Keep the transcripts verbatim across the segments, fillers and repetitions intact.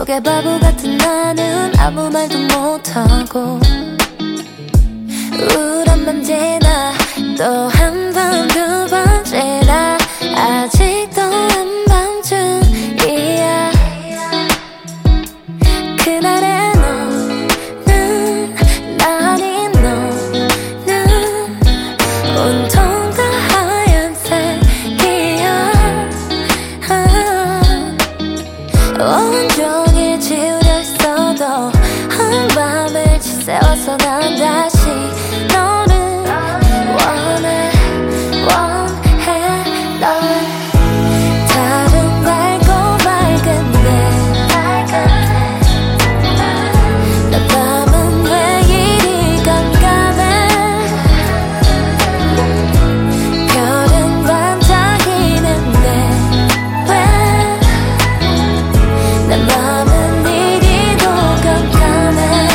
속에 바보 같은 나는 아무 말도 못하고 우울한 맘 지나 또 한 번 두 번 지나 아직도 한밤중이야. 그날의 너는 나 아닌 너는 온통 다 하얀색이야. 온종일 지우려 했어도 한밤을 지새워서 난 다시 너를 원해 원해 널. 다른 밝고 밝은 내 밤은 왜 이리 깜깜해. 별은 반짝이는데 왜 내 맘은 이리도 깜깜해.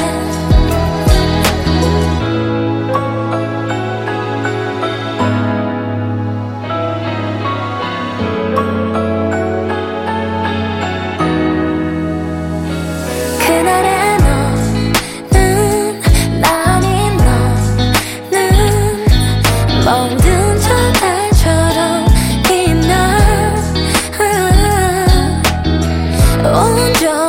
그날의 너는 나 아닌 너는 멍든 저 달처럼 빛나. 온종